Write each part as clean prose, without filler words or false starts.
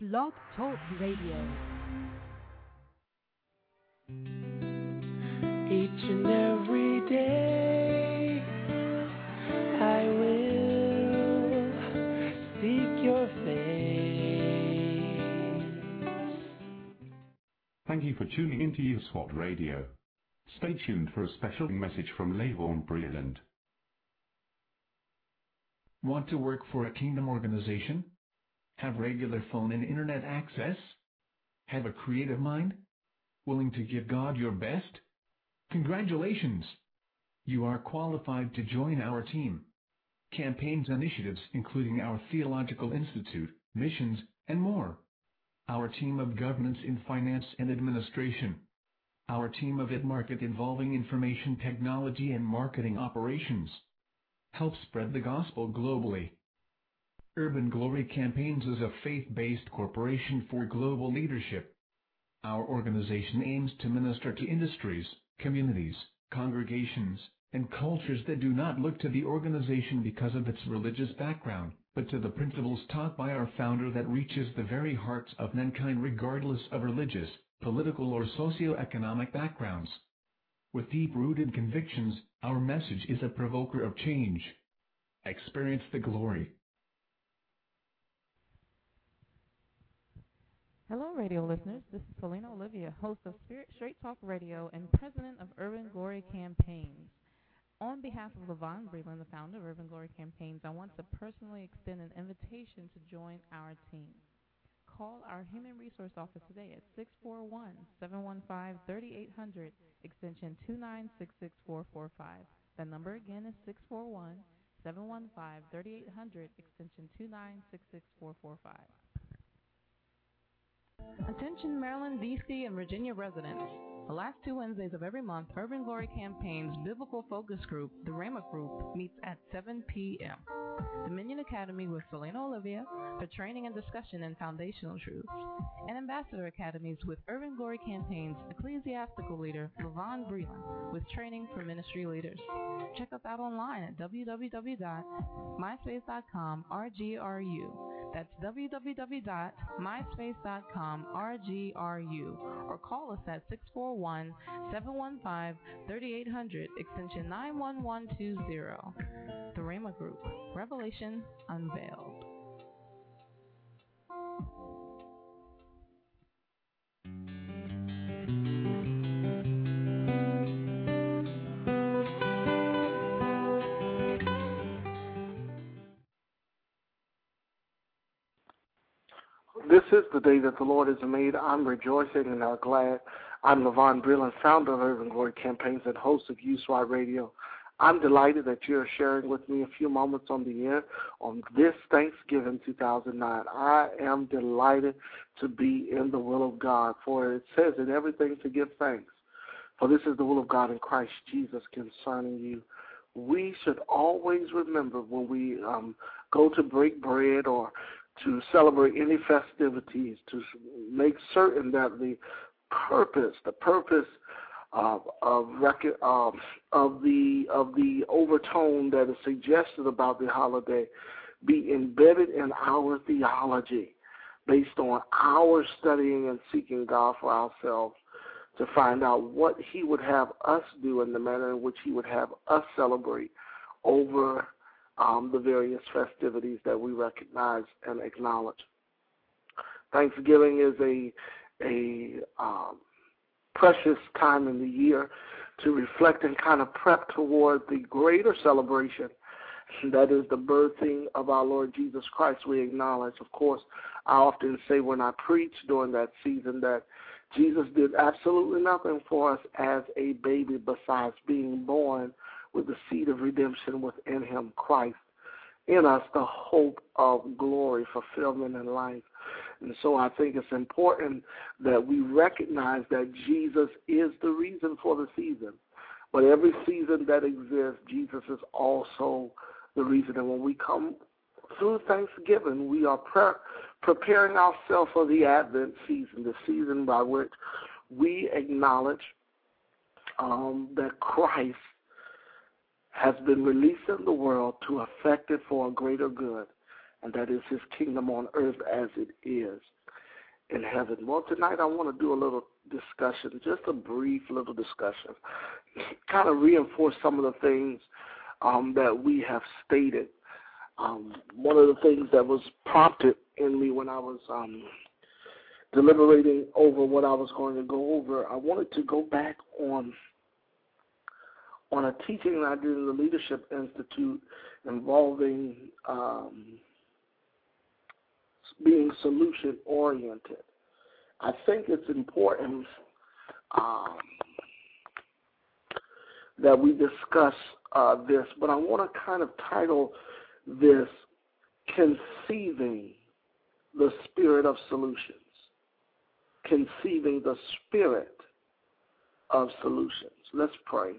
Blog Talk Radio. Each and every day I will seek your face. Thank you for tuning into USWAT Radio. Stay tuned for a special message from LaVon Breland. Want to work for a kingdom organization? Have regular phone and internet access? Have a creative mind? Willing to give God your best? Congratulations! You are qualified to join our team. Campaigns initiatives including our Theological Institute, missions, and more. Our team of governance in finance and administration. Our team of market involving information technology and marketing operations. Help spread the gospel globally. Urban Glory Campaigns is a faith-based corporation for global leadership. Our organization aims to minister to industries, communities, congregations, and cultures that do not look to the organization because of its religious background, but to the principles taught by our founder that reaches the very hearts of mankind regardless of religious, political, or socioeconomic backgrounds. With deep-rooted convictions, our message is a provoker of change. Experience the glory. Hello, radio listeners. This is Selena Olivia, host of Spirit Straight Talk Radio and president of Urban Glory Campaigns. On behalf of LaVon Breland, the founder of Urban Glory Campaigns, I want to personally extend an invitation to join our team. Call our Human Resource Office today at 641-715-3800, extension 2966445. That number again is 641-715-3800, extension 2966445. Attention Maryland, D.C., and Virginia residents. The last two Wednesdays of every month, Urban Glory Campaign's Biblical Focus Group, the Rhema Group, meets at 7 p.m. Dominion Academy with Selena Olivia for training and discussion in foundational truths, and Ambassador Academies with Urban Glory Campaign's ecclesiastical leader, LaVon Breland, with training for ministry leaders. Check us out online at www.myspace.com/RGRU. That's www.myspace.com/RGRU, or call us at 641-715-3800, extension 91120. The Rhema Group, Revelation Unveiled. This is the day that the Lord has made. I'm rejoicing and I'm glad. I'm LaVon Breland, founder of Urban Glory Campaigns and host of USWAT Radio. I'm delighted that you're sharing with me a few moments on the air on this Thanksgiving 2009. I am delighted to be in the will of God, for it says in everything to give thanks. For this is the will of God in Christ Jesus concerning you. We should always remember when we go to break bread or to celebrate any festivities, to make certain that the purpose of the overtone that is suggested about the holiday be embedded in our theology, based on our studying and seeking God for ourselves, to find out what He would have us do in the manner in which He would have us celebrate over the various festivities that we recognize and acknowledge. Thanksgiving is a precious time in the year to reflect and kind of prep toward the greater celebration that is the birthing of our Lord Jesus Christ. We acknowledge, of course, I often say when I preach during that season that Jesus did absolutely nothing for us as a baby besides being born with the seed of redemption within Him, Christ, in us, the hope of glory, fulfillment, and life. And so I think it's important that we recognize that Jesus is the reason for the season. But every season that exists, Jesus is also the reason. And when we come through Thanksgiving, we are preparing ourselves for the Advent season, the season by which we acknowledge that Christ has been released in the world to effect it for a greater good, and that is His kingdom on earth as it is. in heaven. Well, tonight I want to do a little discussion, just a brief little discussion, kind of reinforce some of the things that we have stated. One of the things that was prompted in me when I was deliberating over what I was going to go over, I wanted to go back on a teaching that I did in the Leadership Institute involving being solution-oriented. I think it's important that we discuss this, but I want to kind of title this Conceiving the Spirit of Solutions. Conceiving the Spirit of Solutions. Let's pray.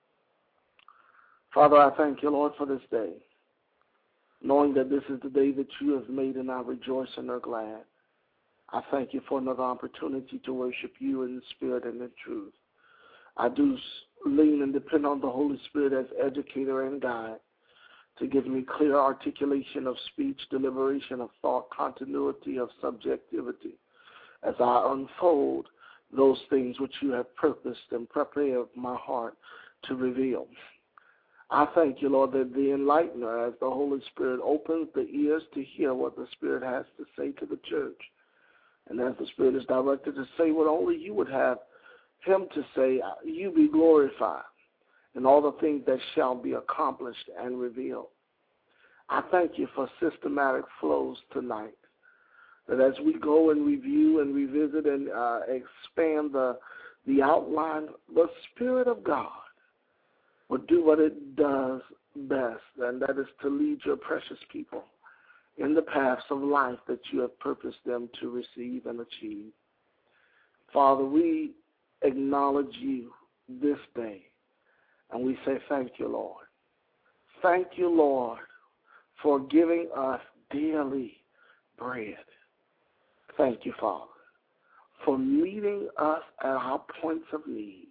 Father, I thank you, Lord, for this day, knowing that this is the day that you have made and I rejoice and are glad. I thank you for another opportunity to worship you in the Spirit and in truth. I do lean and depend on the Holy Spirit as educator and guide to give me clear articulation of speech, deliberation of thought, continuity of subjectivity, as I unfold those things which you have purposed and prepared my heart to reveal. I thank you, Lord, that the enlightener, as the Holy Spirit opens the ears to hear what the Spirit has to say to the church, and as the Spirit is directed to say what only you would have him to say, you be glorified in all the things that shall be accomplished and revealed. I thank you for systematic flows tonight, that as we go and review and revisit and expand the outline, the Spirit of God will do what it does best, and that is to lead your precious people in the paths of life that you have purposed them to receive and achieve. Father, we acknowledge you this day, and we say thank you, Lord. Thank you, Lord, for giving us daily bread. Thank you, Father, for meeting us at our points of need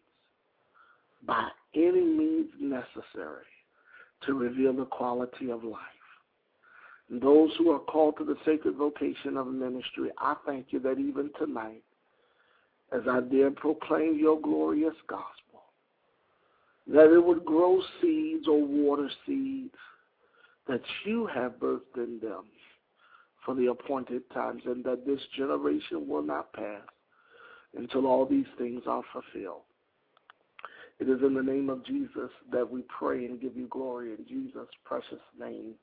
by any means necessary to reveal the quality of life. And those who are called to the sacred vocation of ministry, I thank you that even tonight, as I dare proclaim your glorious gospel, that it would grow seeds or water seeds that you have birthed in them for the appointed times, and that this generation will not pass until all these things are fulfilled. It is in the name of Jesus that we pray and give you glory in Jesus' precious name.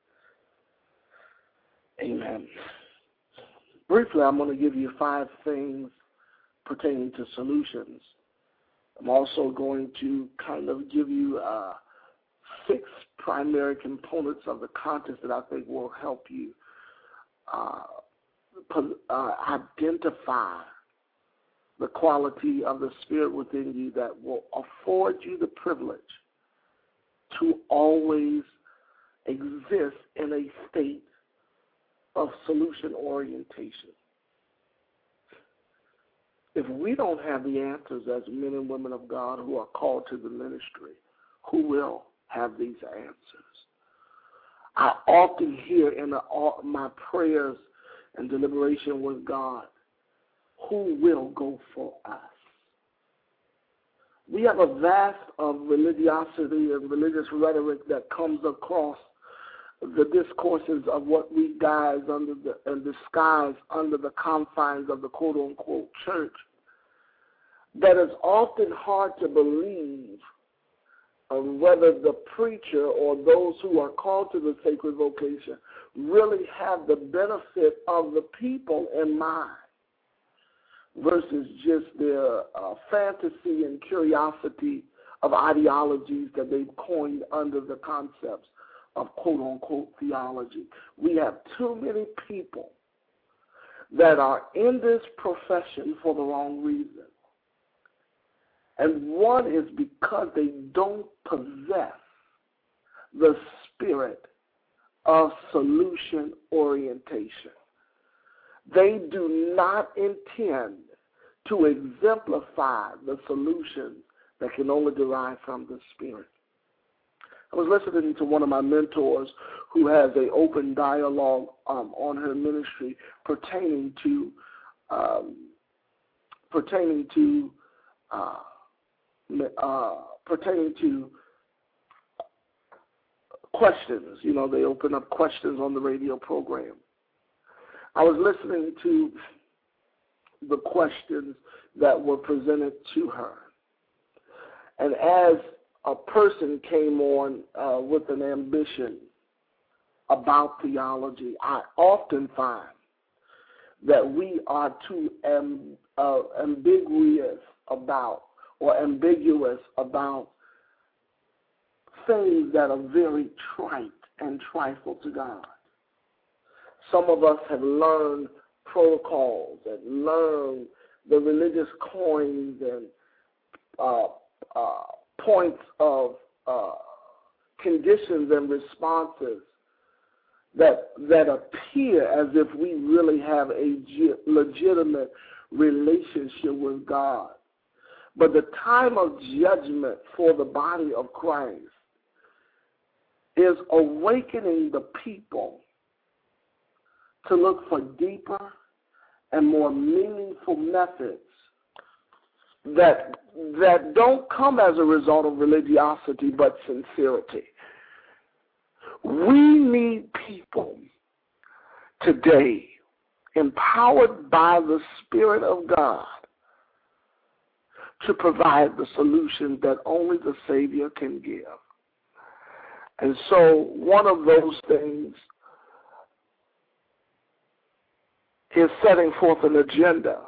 Amen. Briefly, I'm going to give you 5 things pertaining to solutions. I'm also going to kind of give you 6 primary components of the content that I think will help you identify the quality of the Spirit within you that will afford you the privilege to always exist in a state of solution orientation. If we don't have the answers as men and women of God who are called to the ministry, who will have these answers? I often hear in my prayers and deliberation with God, who will go for us? We have a vast of religiosity and religious rhetoric that comes across the discourses of what we guise under and disguise under the confines of the quote-unquote church, that is often hard to believe whether the preacher or those who are called to the sacred vocation really have the benefit of the people in mind versus just their fantasy and curiosity of ideologies that they've coined under the concepts of quote-unquote theology. We have too many people that are in this profession for the wrong reason. And one is because they don't possess the spirit of solution orientation. They do not intend to exemplify the solutions that can only derive from the Spirit. I was listening to one of my mentors who has an open dialogue on her ministry pertaining to pertaining to questions. You know, they open up questions on the radio program. I was listening to the questions that were presented to her. And as a person came on with an ambition about theology, I often find that we are too ambiguous about things that are very trite and trifle to God. Some of us have learned protocols and learned the religious coins and points of conditions and responses that appear as if we really have a legitimate relationship with God. But the time of judgment for the body of Christ is awakening the people to look for deeper and more meaningful methods that don't come as a result of religiosity but sincerity. We need people today empowered by the Spirit of God to provide the solution that only the Savior can give. And so one of those things is setting forth an agenda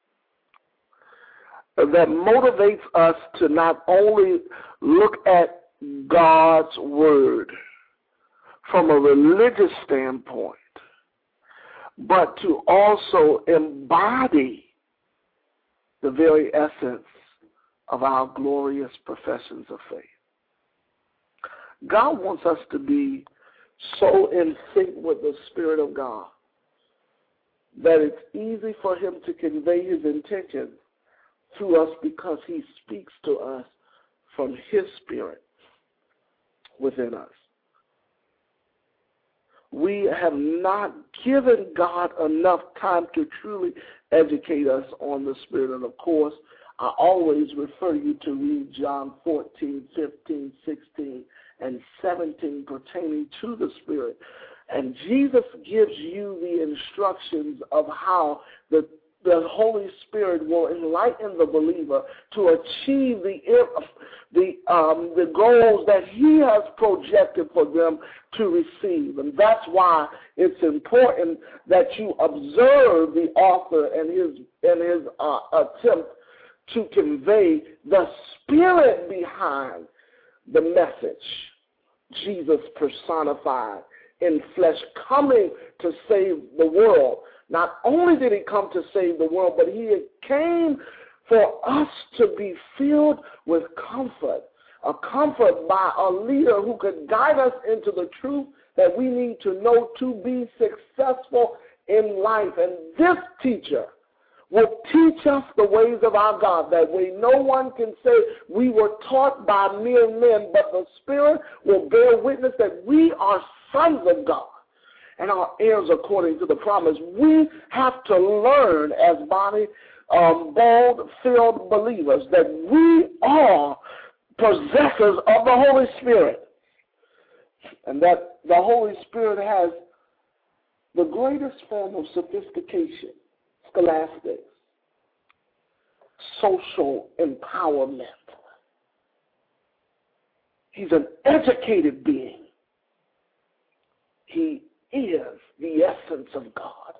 that motivates us to not only look at God's Word from a religious standpoint, but to also embody the very essence of our glorious professions of faith. God wants us to be so in sync with the Spirit of God that it's easy for him to convey his intentions through us because he speaks to us from his Spirit within us. We have not given God enough time to truly educate us on the Spirit. And of course, I always refer you to read John 14, 15, 16, and 17 pertaining to the Spirit. And Jesus gives you the instructions of how the Holy Spirit will enlighten the believer to achieve the goals that he has projected for them to receive. And that's why it's important that you observe the author and his attempt to convey the Spirit behind the message. Jesus personified in flesh, coming to save the world. Not only did he come to save the world, but he came for us to be filled with comfort, a comfort by a leader who could guide us into the truth that we need to know to be successful in life. And this teacher will teach us the ways of our God. That way no one can say we were taught by mere men, but the Spirit will bear witness that we are sons of God and our heirs according to the promise. We have to learn as bold-filled believers that we are possessors of the Holy Spirit, and that the Holy Spirit has the greatest form of sophistication, scholastics, social empowerment. He's an educated being. He is the essence of God.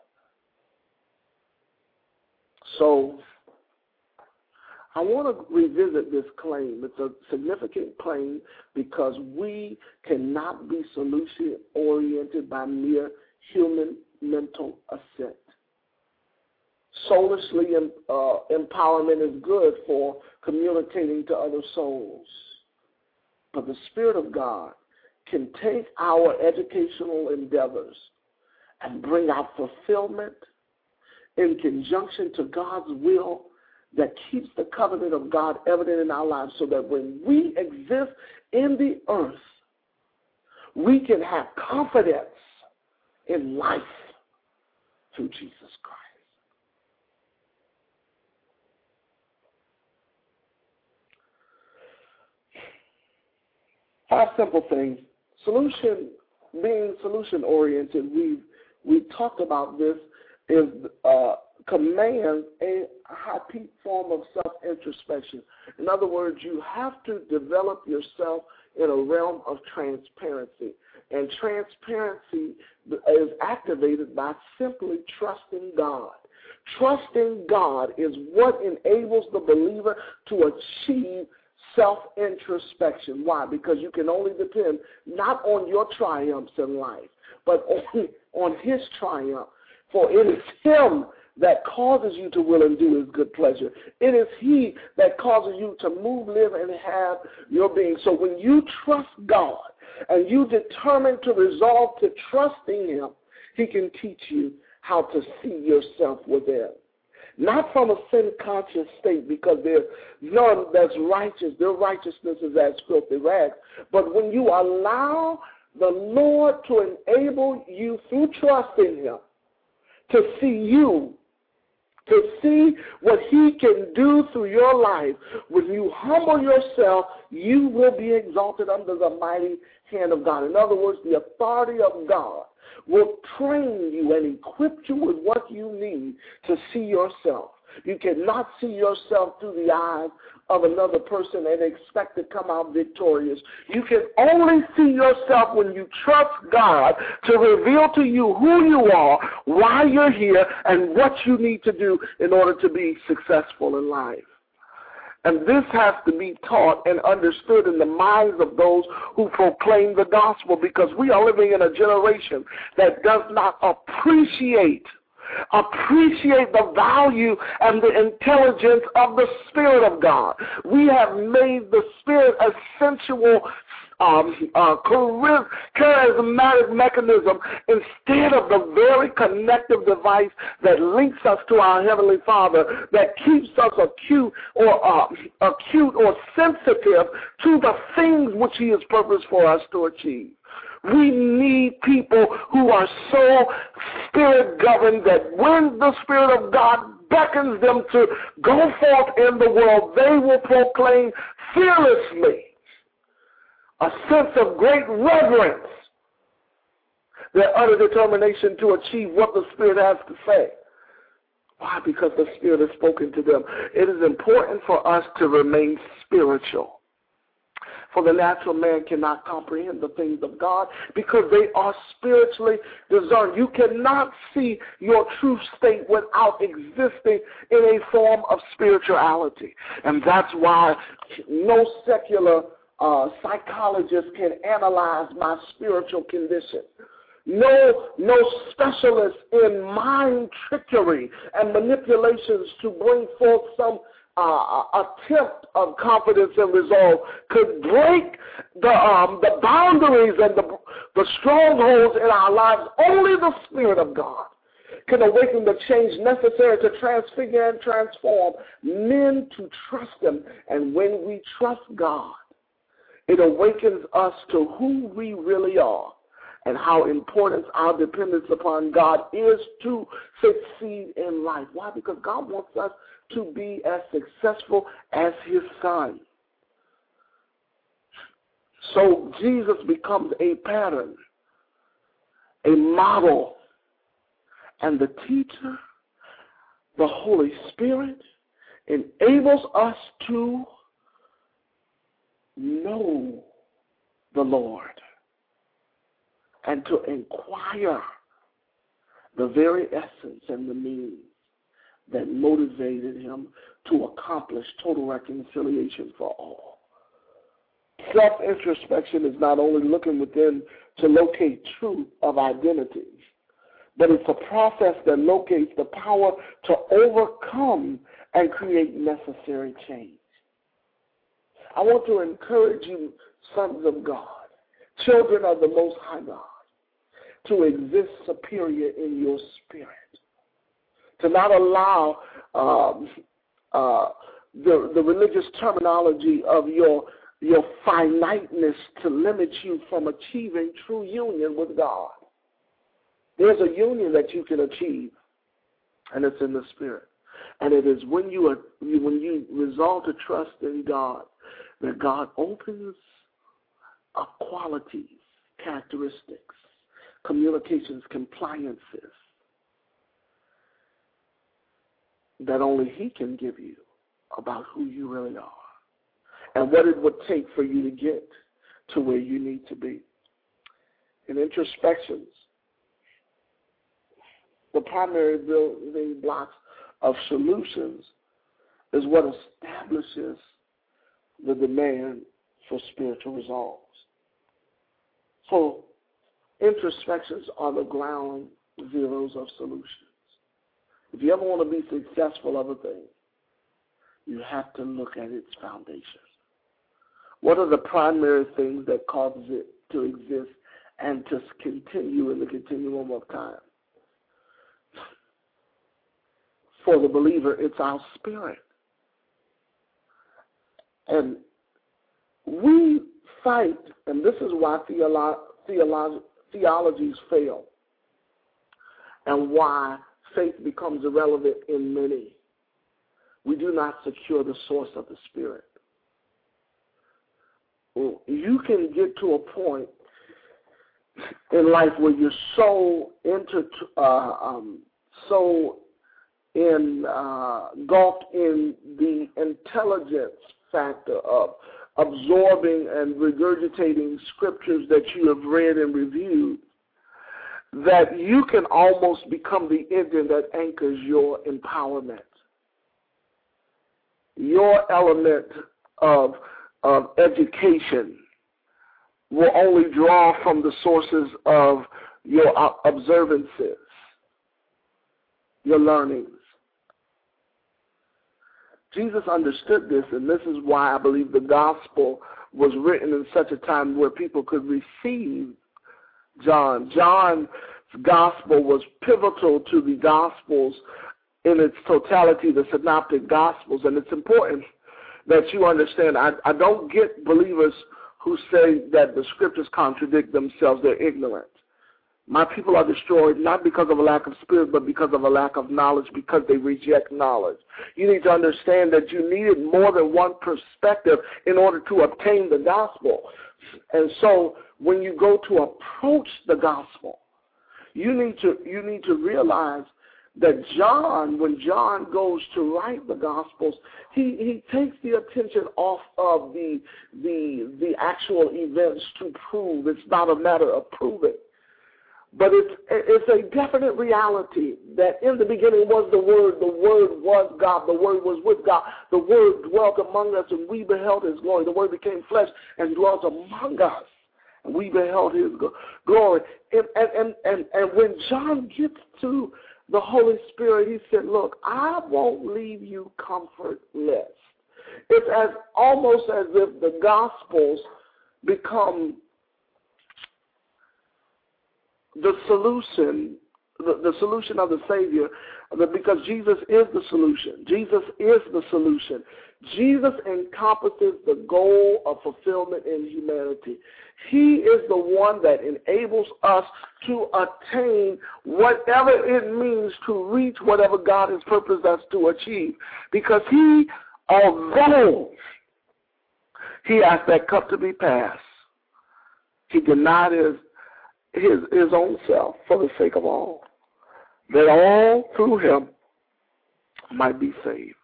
So I want to revisit this claim. It's a significant claim because we cannot be solution-oriented by mere human mental assent. Soulishly empowerment is good for communicating to other souls. But the Spirit of God can take our educational endeavors and bring out fulfillment in conjunction to God's will that keeps the covenant of God evident in our lives, so that when we exist in the earth, we can have confidence in life through Jesus Christ. 5 simple things. Being solution-oriented, we've talked about this, is commands a high peak form of self-introspection. In other words, you have to develop yourself in a realm of transparency. And transparency is activated by simply trusting God. Trusting God is what enables the believer to achieve self-introspection. Why? Because you can only depend not on your triumphs in life, but on His triumph. For it is Him that causes you to will and do His good pleasure. It is He that causes you to move, live, and have your being. So when you trust God and you determine to resolve to trust in Him, He can teach you how to see yourself within. Not from a sin-conscious state, because there's none that's righteous. Their righteousness is as filthy rags. But when you allow the Lord to enable you through trust in Him to see you, to see what He can do through your life, when you humble yourself, you will be exalted under the mighty hand of God. In other words, the authority of God will train you and equip you with what you need to see yourself. You cannot see yourself through the eyes of another person and expect to come out victorious. You can only see yourself when you trust God to reveal to you who you are, why you're here, and what you need to do in order to be successful in life. And this has to be taught and understood in the minds of those who proclaim the gospel, because we are living in a generation that does not appreciate the value and the intelligence of the Spirit of God. We have made the Spirit a sensual, charismatic mechanism instead of the very connective device that links us to our Heavenly Father, that keeps us acute or sensitive to the things which He has purposed for us to achieve. We need people who are so Spirit-governed that when the Spirit of God beckons them to go forth in the world, they will proclaim fearlessly a sense of great reverence, their utter determination to achieve what the Spirit has to say. Why? Because the Spirit has spoken to them. It is important for us to remain spiritual. For the natural man cannot comprehend the things of God because they are spiritually discerned. You cannot see your true state without existing in a form of spirituality. And that's why no secular psychologist can analyze my spiritual condition. No specialist in mind trickery and manipulations to bring forth some attempt of confidence and resolve could break the boundaries and the strongholds in our lives. Only the Spirit of God can awaken the change necessary to transfigure and transform men to trust Him. And when we trust God, it awakens us to who we really are and how important our dependence upon God is to succeed in life. Why? Because God wants us to be as successful as His Son. So Jesus becomes a pattern, a model, and the teacher, the Holy Spirit, enables us to know the Lord and to inquire the very essence and the meaning that motivated Him to accomplish total reconciliation for all. Self-introspection is not only looking within to locate truth of identity, but it's a process that locates the power to overcome and create necessary change. I want to encourage you, sons of God, children of the Most High God, to exist superior in your spirit, to not allow the religious terminology of your finiteness to limit you from achieving true union with God. There's a union that you can achieve, and it's in the Spirit. And it is when you resolve to trust in God that God opens qualities, characteristics, communications, compliances that only He can give you about who you really are and what it would take for you to get to where you need to be. In introspections, the primary building blocks of solutions is what establishes the demand for spiritual resolves. So introspections are the ground zeros of solutions. If you ever want to be successful of a thing, you have to look at its foundation. What are the primary things that causes it to exist and to continue in the continuum of time? For the believer, it's our spirit. And we fight, and this is why theologies fail and why faith becomes irrelevant in many. We do not secure the source of the Spirit. You can get to a point in life where you're so engulfed in the intelligence factor of absorbing and regurgitating scriptures that you have read and reviewed, that you can almost become the engine that anchors your empowerment. Your element of education will only draw from the sources of your observances, your learnings. Jesus understood this, and this is why I believe the gospel was written in such a time where people could receive John. John's gospel was pivotal to the gospels in its totality, the synoptic gospels, and it's important that you understand. I don't get believers who say that the scriptures contradict themselves. They're ignorant. My people are destroyed not because of a lack of spirit, but because of a lack of knowledge, because they reject knowledge. You need to understand that you needed more than one perspective in order to obtain the gospel. And so when you go to approach the gospel, you need to realize that John, when John goes to write the Gospels, he takes the attention off of the actual events to prove. It's not a matter of proving. But it's a definite reality that in the beginning was the Word was God, the Word was with God, the Word dwelt among us, and we beheld His glory. The Word became flesh and dwelt among us, and we beheld His glory. And when John gets to the Holy Spirit, he said, look, I won't leave you comfortless. It's almost as if the Gospels become the solution of the Savior, because Jesus is the solution. Jesus is the solution. Jesus encompasses the goal of fulfillment in humanity. He is the one that enables us to attain whatever it means to reach whatever God has purposed us to achieve. Because He, although He asked that cup to be passed, He denied his own self for the sake of all, that all through Him might be saved.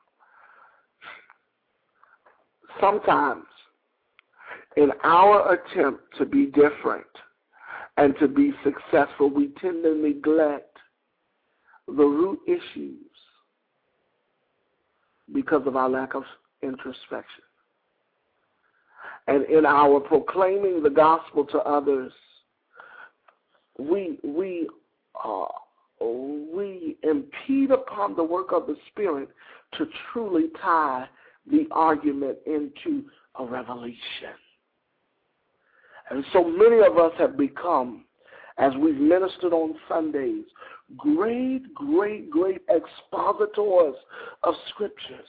Sometimes, in our attempt to be different and to be successful, we tend to neglect the root issues because of our lack of introspection. And in our proclaiming the gospel to others, we impede upon the work of the Spirit to truly tie the argument into a revelation. And so many of us have become, as we've ministered on Sundays, great expositors of Scriptures.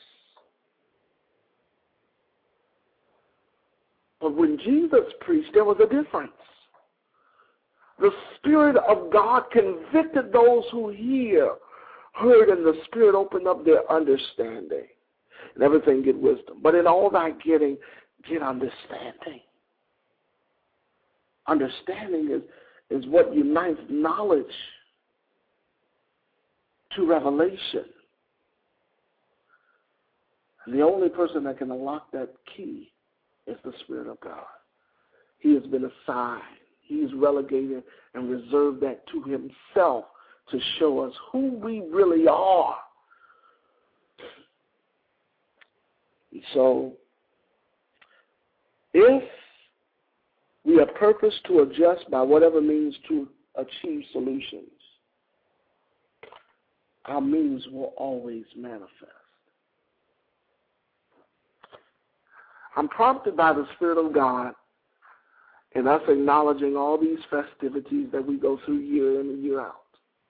But when Jesus preached, there was a difference. The Spirit of God convicted those who heard, and the Spirit opened up their understanding. And everything get wisdom. But in all thy getting, get understanding. understanding is what unites knowledge to revelation. And the only person that can unlock that key is the Spirit of God. He has been assigned. He's relegated and reserved that to himself to show us who we really are. So, if we are purposed to adjust by whatever means to achieve solutions, our means will always manifest. I'm prompted by the Spirit of God in us acknowledging all these festivities that we go through year in and year out,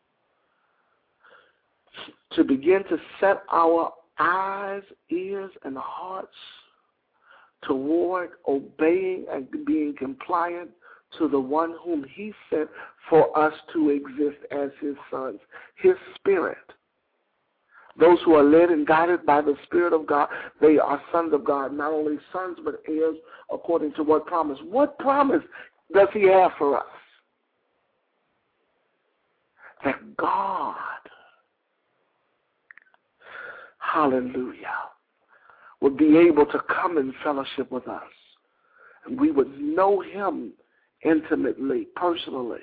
to begin to set our eyes, ears, and hearts toward obeying and being compliant to the one whom he sent for us to exist as his sons, his Spirit. Those who are led and guided by the Spirit of God, they are sons of God, not only sons but heirs according to what promise. What promise does he have for us? That God, hallelujah, would be able to come in fellowship with us. And we would know him intimately, personally.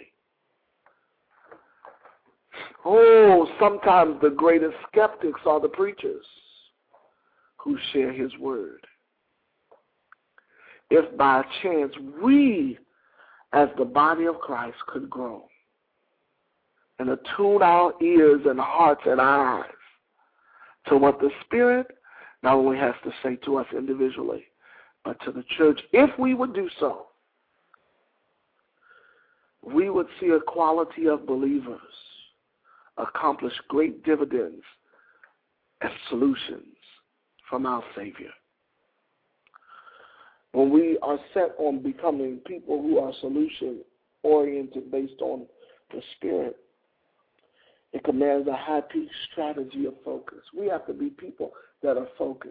Oh, sometimes the greatest skeptics are the preachers who share his word. If by chance we, as the body of Christ, could grow and attune our ears and hearts and eyes to what the Spirit not only has to say to us individually, but to the church, if we would do so, we would see a quality of believers accomplish great dividends and solutions from our Savior. When we are set on becoming people who are solution-oriented based on the Spirit, it commands a high-peaked strategy of focus. We have to be people that are focused.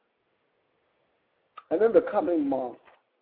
And in the coming month,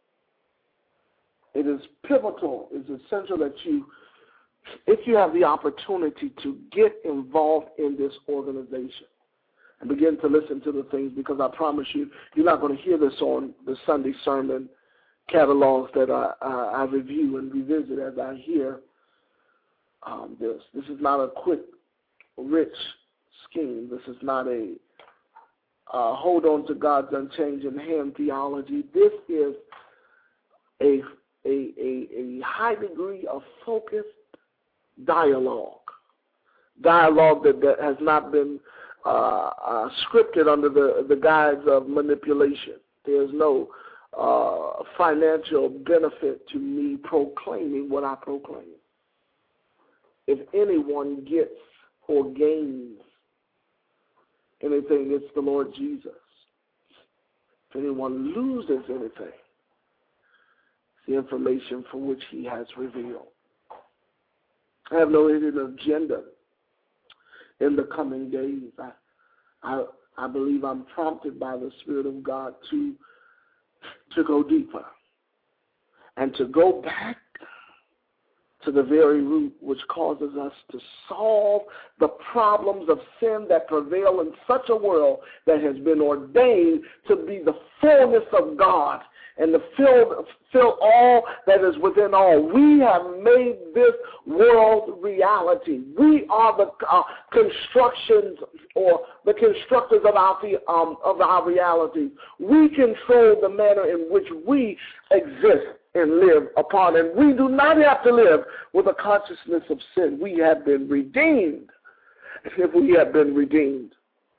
it is pivotal, it's essential that you, if you have the opportunity to get involved in this organization and begin to listen to the things, because I promise you, you're not going to hear this on the Sunday sermon catalogs that I review and revisit as I hear this. This is not a quick, rich scheme. This is not a hold on to God's unchanging hand theology. This is a high degree of focused dialogue that has not been scripted under the guise of manipulation. There's no financial benefit to me proclaiming what I proclaim. If anyone gets or gains anything, it's the Lord Jesus. If anyone loses anything, it's the information for which he has revealed. I have no hidden agenda in the coming days. I believe I'm prompted by the Spirit of God to go deeper and to go back to the very root which causes us to solve the problems of sin that prevail in such a world that has been ordained to be the fullness of God and to fill all that is within all. We have made this world reality. We are the constructions or the constructors of our reality. We control the manner in which we exist and live upon. And we do not have to live with a consciousness of sin. We have been redeemed. If we have been redeemed,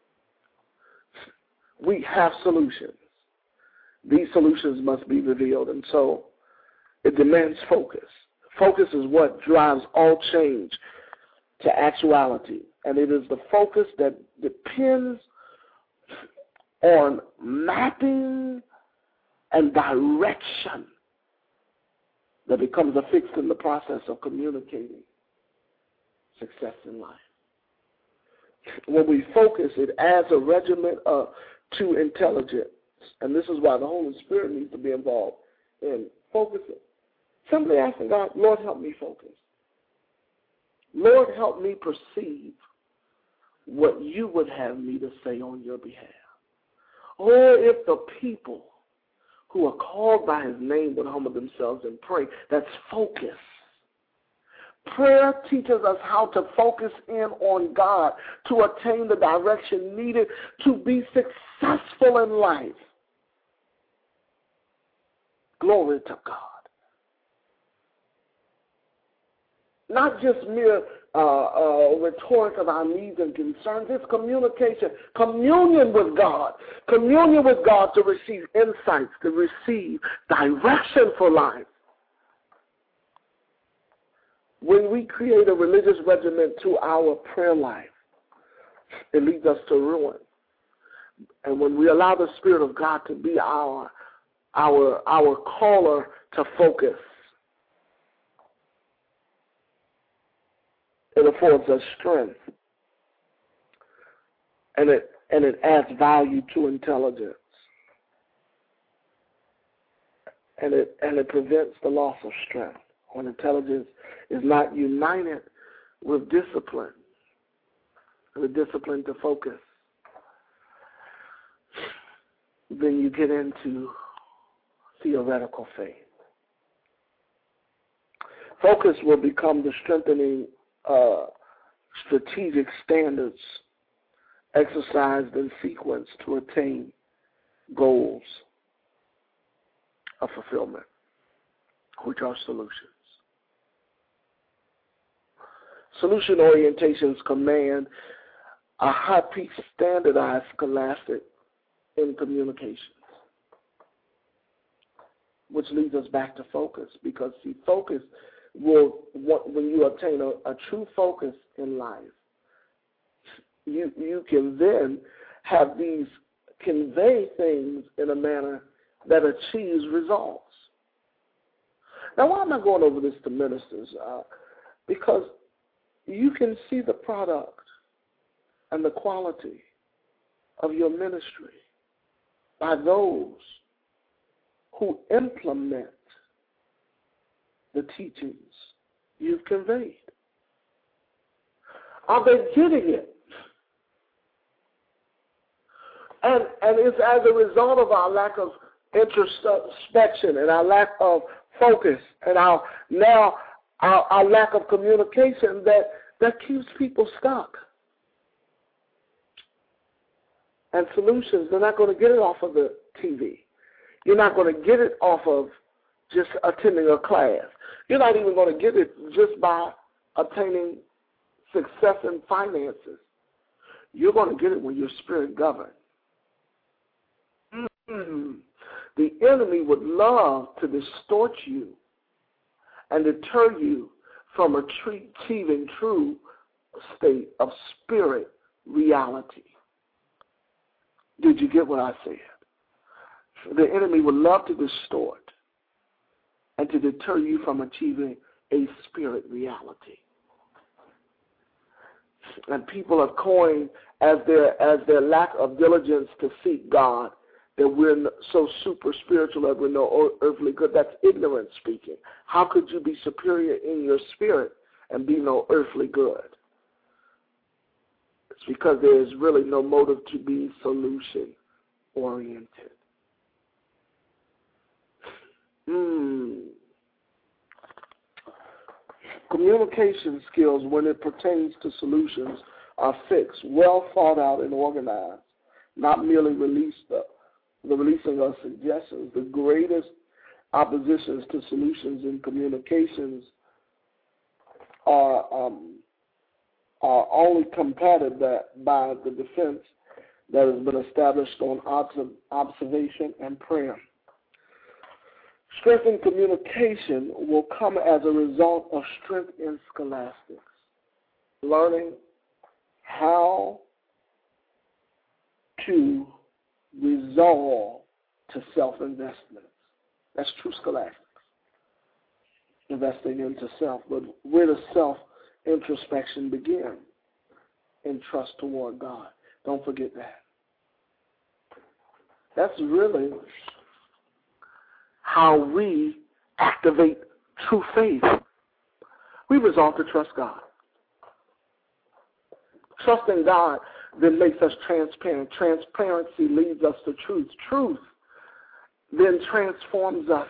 we have solutions. These solutions must be revealed, and so it demands focus. Focus is what drives all change to actuality, and it is the focus that depends on mapping and direction that becomes affixed in the process of communicating success in life. When we focus, it adds a regiment to intelligence. And this is why the Holy Spirit needs to be involved in focusing. Simply asking God, Lord, help me focus. Lord, help me perceive what you would have me to say on your behalf. Or if the people who are called by his name would humble themselves and pray, that's focus. Prayer teaches us how to focus in on God to attain the direction needed to be successful in life. Glory to God. Not just mere rhetoric of our needs and concerns. It's communication, communion with God. Communion with God to receive insights, to receive direction for life. When we create a religious regimen to our prayer life, it leads us to ruin. And when we allow the Spirit of God to be our caller to focus, it affords us strength, and it adds value to intelligence, and it prevents the loss of strength. When intelligence is not united with discipline, the discipline to focus, then you get into theoretical faith. Focus will become the strengthening strategic standards exercised in sequence to attain goals of fulfillment, which are solutions. Solution orientations command a high-peak standardized scholastic in communications, which leads us back to focus, because, see, focus will, when you obtain a true focus in life, you can then have these convey things in a manner that achieves results. Now, why am I going over this to ministers? Because you can see the product and the quality of your ministry by those who implement the teachings you've conveyed. Are they getting it? And it's as a result of our lack of introspection and our lack of focus and our lack of communication that keeps people stuck. And solutions, they're not going to get it off of the TV. You're not going to get it off of just attending a class. You're not even going to get it just by obtaining success in finances. You're going to get it when you're spirit governed. The enemy would love to distort you and deter you from achieving true state of spirit reality. Did you get what I said? The enemy would love to distort and to deter you from achieving a spirit reality. And people have coined as their lack of diligence to seek God that we're so super spiritual that we're no earthly good. That's ignorance speaking. How could you be superior in your spirit and be no earthly good? It's because there is really no motive to be solution-oriented. Communication skills, when it pertains to solutions, are fixed, well thought out and organized, not merely the releasing of suggestions. The greatest oppositions to solutions in communications are only combated by the defense that has been established on observation and prayer. Strength in communication will come as a result of strength in scholastics, learning how to resolve to self-investments. That's true scholastics, investing into self. But where does self-introspection begin? In trust toward God. Don't forget that. That's really how we activate true faith, we resolve to trust God. Trusting God then makes us transparent. Transparency leads us to truth. Truth then transforms us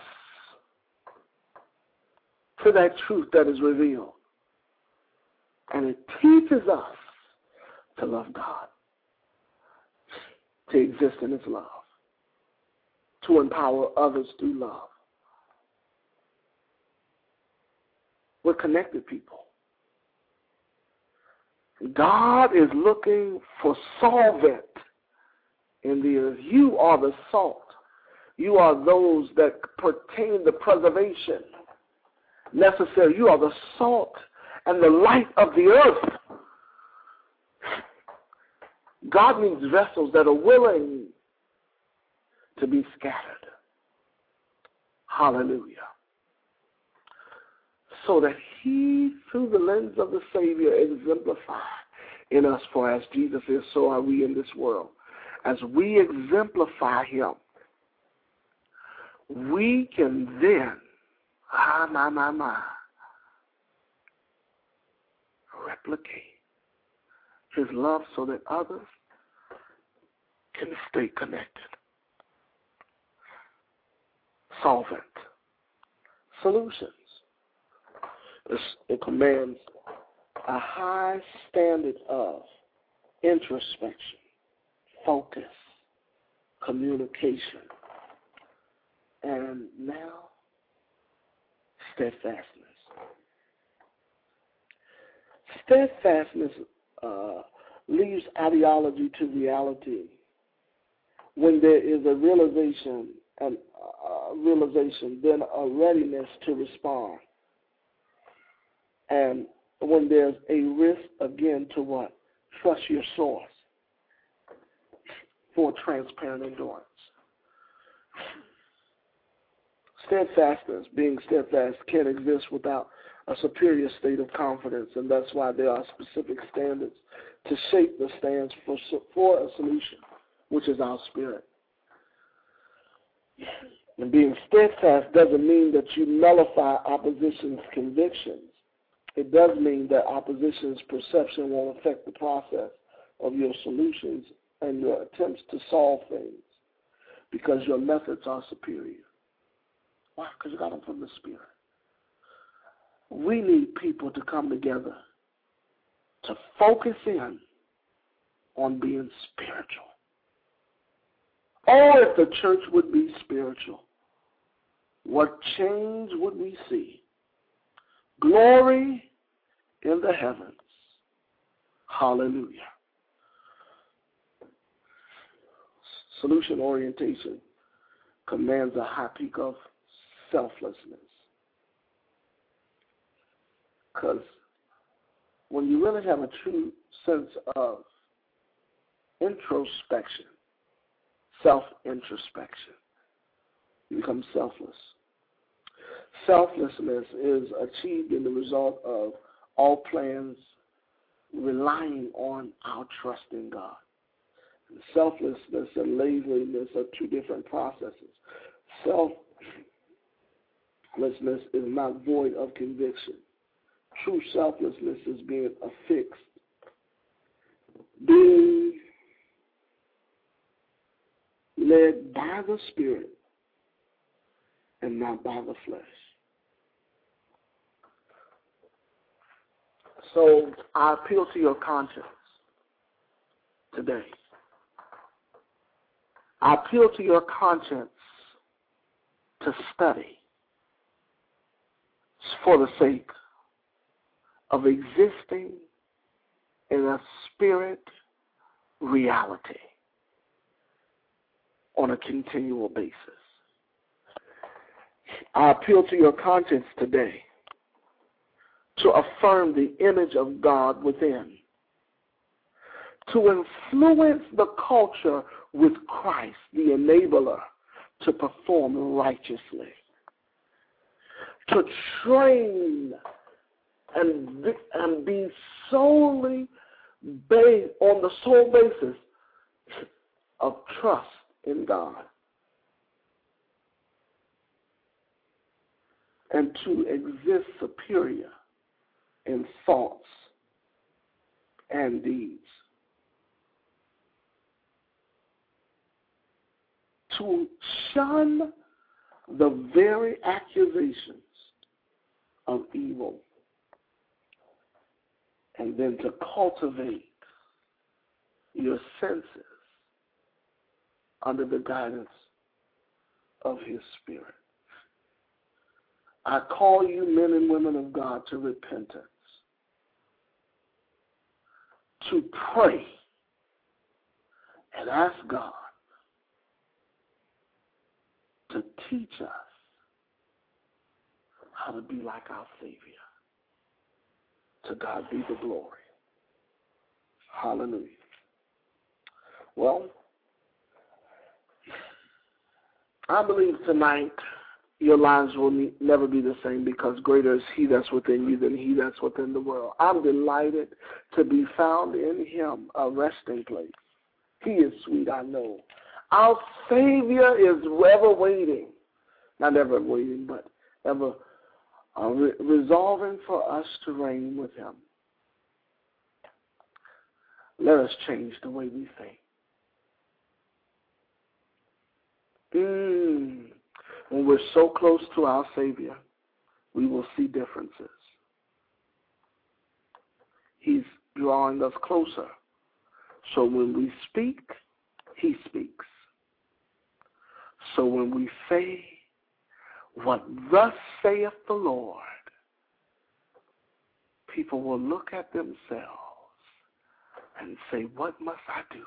to that truth that is revealed. And it teaches us to love God, to exist in His love, to empower others through love. We're connected people. God is looking for solvent in the earth. You are the salt. You are those that pertain to preservation necessary. You are the salt and the light of the earth. God needs vessels that are willing to be scattered. Hallelujah. So that He, through the lens of the Savior, exemplify in us. For as Jesus is, so are we in this world. As we exemplify Him, we can then, replicate His love so that others can stay connected. Solvent. Solutions. It commands a high standard of introspection, focus, communication, and now steadfastness. Steadfastness leaves ideology to reality when there is a realization, then a readiness to respond. And when there's a risk, again, to what? Trust your source for transparent endurance. Steadfastness, being steadfast, can't exist without a superior state of confidence, and that's why there are specific standards to shape the stance for a solution, which is our spirit. And being steadfast doesn't mean that you nullify opposition's convictions. It does mean that opposition's perception won't affect the process of your solutions and your attempts to solve things, because your methods are superior. Why? Because you got them from the Spirit. We need people to come together to focus in on being spiritual. Oh, if the church would be spiritual, what change would we see? Glory in the heavens. Hallelujah. Solution orientation commands a high peak of selflessness. Because when you really have a true sense of introspection, self-introspection, you become selfless. Selflessness is achieved in the result of all plans relying on our trust in God. And selflessness and laziness are two different processes. Selflessness is not void of conviction. True selflessness is being affixed, being led by the Spirit and not by the flesh. So I appeal to your conscience today. I appeal to your conscience to study for the sake of existing in a spirit reality on a continual basis. I appeal to your conscience today to affirm the image of God within, to influence the culture with Christ, the enabler, to perform righteously, to train and be solely based on the sole basis of trust in God. and to exist superior in thoughts and deeds. To shun the very accusations of evil, and then to cultivate your senses under the guidance of His Spirit. I call you, men and women of God, to repentance, to pray and ask God to teach us how to be like our Savior. To God be the glory. Hallelujah. Well, I believe tonight your lives will never be the same, because greater is He that's within you than he that's within the world. I'm delighted to be found in Him, a resting place. He is sweet, I know. Our Savior is ever waiting, not ever waiting, but ever resolving for us to reign with Him. Let us change the way we think. When we're so close to our Savior, we will see differences. He's drawing us closer. So when we speak, He speaks. So when we say, what thus saith the Lord, people will look at themselves and say, what must I do?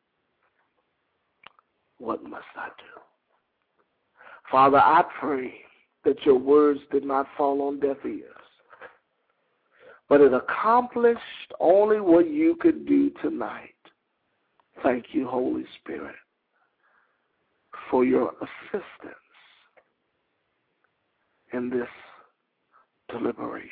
What must I do? Father, I pray that your words did not fall on deaf ears, but it accomplished only what you could do tonight. Thank you, Holy Spirit, for your assistance in this deliberation.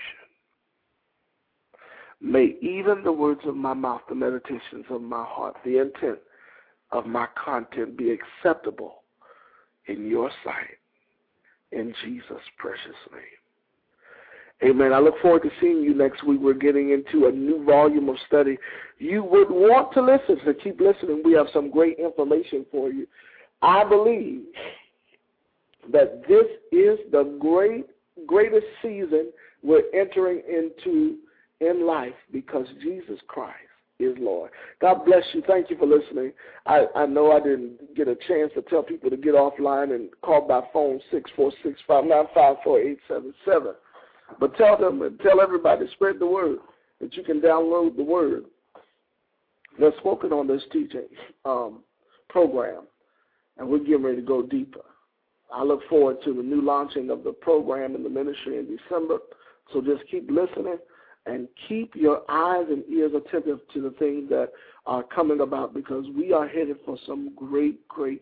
May even the words of my mouth, the meditations of my heart, the intent of my content be acceptable in your sight, in Jesus' precious name. Amen. I look forward to seeing you next week. We're getting into a new volume of study. You would want to listen, so keep listening. We have some great information for you. I believe that this is the greatest season we're entering into in life, because Jesus Christ is Lord. God bless you. Thank you for listening. I know I didn't get a chance to tell people to get offline and call by phone 646-595-4877. But tell them and tell everybody, spread the word, that you can download the word that's spoken on this teaching program. And we're getting ready to go deeper. I look forward to the new launching of the program in the ministry in December. So just keep listening and keep your eyes and ears attentive to the things that are coming about, because we are headed for some great and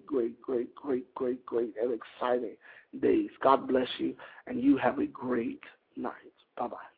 exciting days. God bless you, and you have a great night. Bye-bye.